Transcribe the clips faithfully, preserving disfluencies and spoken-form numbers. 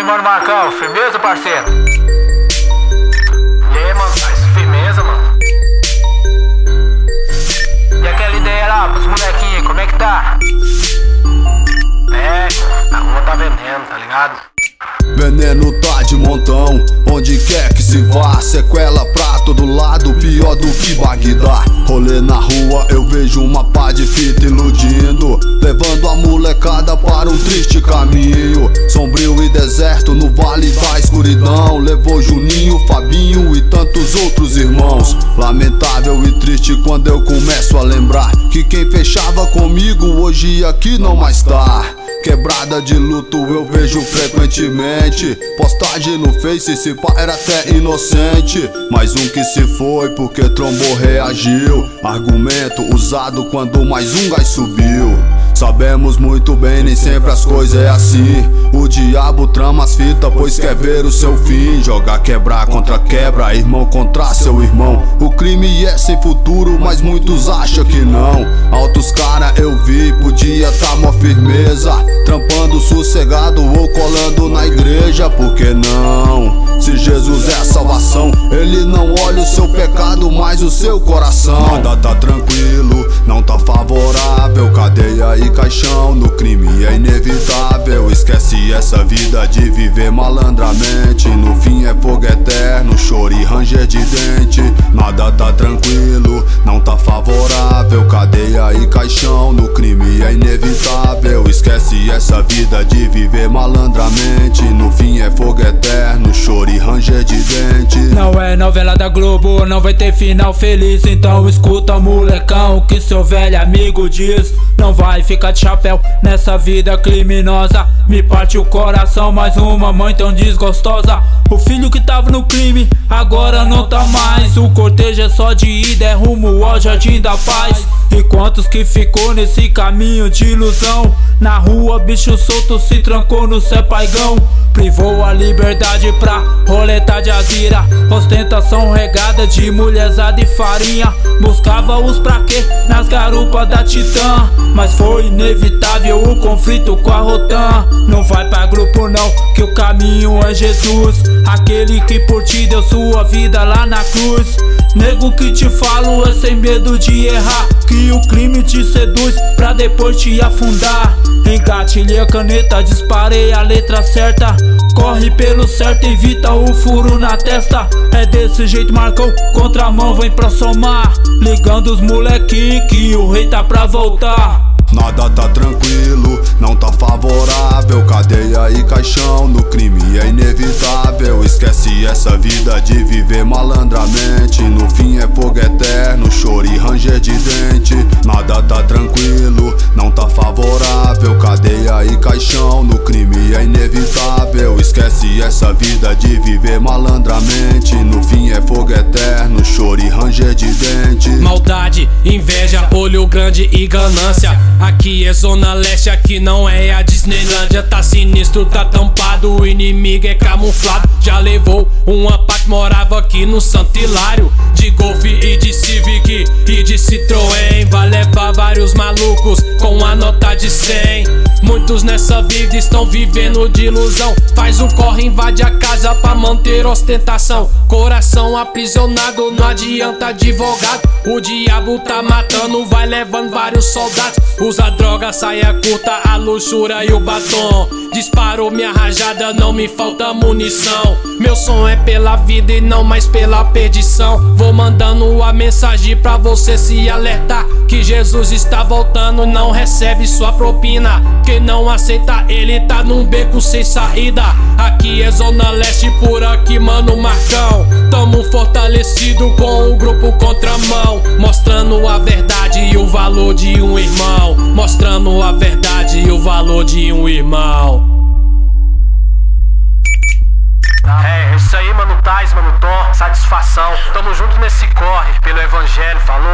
mano, Marcão, firmeza, parceiro? E aí, mano, faz firmeza, mano. E aquela ideia lá pros molequinhos, como é que tá? É, a rua tá veneno, tá ligado? Veneno tá de montão, onde quer que se vá, sequela pra todo lado, pior do que Bagdá. Rolê na rua, eu vejo uma pá de fita iludindo, levando a molecada para um triste caminho. Sombrio e deserto no vale da escuridão, levou Juninho, Fabinho e tantos outros irmãos. Lamentável e triste quando eu começo a lembrar que quem fechava comigo hoje aqui não mais tá. Quebrada de luto eu vejo frequentemente, postagem no Face, esse pá era até inocente. Mais um que se foi porque trombou, reagiu. Argumento usado quando mais um gás subiu. Sabemos muito bem, nem sempre as coisas é assim. O diabo trama as fitas, pois quer ver o seu fim. Jogar quebrar contra quebra, irmão contra seu irmão. O crime é sem futuro, mas muitos acham que não. Altos cara eu vi, podia tá mó firmeza, trampando sossegado ou colando na igreja. Por que não? Se Jesus é a salvação, ele não olha o seu pecado, mas o seu coração. Nada tá tranquilo, não tá favorável, cadeia e caixão, no crime é inevitável. Esquece essa vida de viver malandramente, no fim é fogo eterno, choro e ranger de dente. Nada tá tranquilo, não tá favorável, cadeia e caixão, no crime é inevitável. Esquece essa vida de viver malandramente, no fim é fogo eterno, choro e ranger de dente. Não é novela da Globo, não vai ter final feliz, então escuta, molecão, o que seu velho amigo diz. Não vai ficar de chapéu nessa vida criminosa, me parte o coração mais uma mãe tão desgostosa. O filho que tava no crime agora não tá mais, o cortejo é só de ida, é rumo ao jardim da paz. E quantos que ficou nesse caminho de ilusão, na rua bicho solto se trancou no céu paigão. Privou a liberdade pra roleta de azira, ostentação regada de mulherzada e farinha. Buscava os pra quê nas garupas da Titã, mas foi inevitável o conflito com a Rotan. Não vai pra grupo não, que o caminho é Jesus, aquele que por ti deu sua vida lá na cruz. Nego que te falo é sem medo de errar, que o crime te seduz pra depois te afundar. Engatilhei a caneta, disparei a letra certa, corre pelo certo, evita o furo na testa. É desse jeito, Marcão, contramão vem pra somar, ligando os molequinhos que o rei tá pra voltar. Nada tá tranquilo, não tá favorável, cadeia e caixão, no crime é inevitável. Esquece essa vida de viver malandramente, no fim é fogo eterno, choro e ranger de dente. Nada tá tranquilo, não tá favorável, cadeia e caixão, no crime é inevitável. Esquece essa vida de viver malandramente, no fim é fogo eterno, choro e ranger de dente. Maldade, inveja, olho grande e ganância, aqui é Zona Leste, aqui não é a Disneylândia. Tá sinistro, tá tampado, o inimigo é camuflado. Já levou uma pá que morava aqui no Santo Hilário, de Golf e de Civic e de Citroën. Vai levar vários malucos com a nota de cem. Muitos nessa vida estão vivendo de ilusão, faz um corre, invade a casa pra manter ostentação. Coração aprisionado, não adianta advogado, o diabo tá matando, vai levando vários soldados. Usa droga, saia curta, a luxúria e o batom. Disparou minha rajada, não me falta munição. Meu som é pela vida e não mais pela perdição. Vou mandando a mensagem pra você se alertar, que Jesus está voltando, não recebe sua propina. Quem não aceita ele tá num beco sem saída. Aqui é Zona Leste, por aqui mano Marcão, tamo fortalecido com o grupo Contramão, mostrando a verdade e o valor de um irmão, mostrando a verdade e o valor de um irmão. É, isso aí, mano Tais, mano Tom, satisfação. Tamo junto nesse corre, pelo evangelho, falou?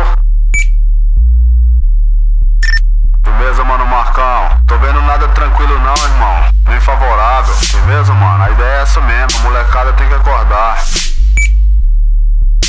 Firmeza, mano Marcão, tô vendo nada tranquilo não, irmão, nem favorável. Firmeza, mano, a ideia é essa mesmo, a molecada tem que acordar.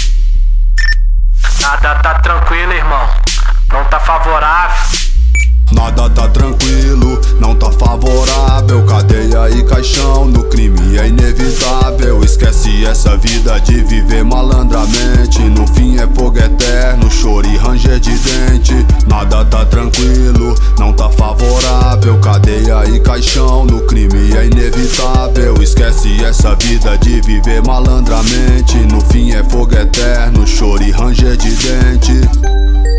Nada tá tranquilo, irmão, não tá favorável. Nada tá tranquilo, não tá favorável. Cadeia e caixão, no crime é inevitável. Esquece essa vida de viver malandramente. No fim é fogo eterno, choro e ranger de dente. Nada tá tranquilo, não tá favorável. Cadeia e caixão, no crime é inevitável. Esquece essa vida de viver malandramente. No fim é fogo eterno, choro e ranger de dente.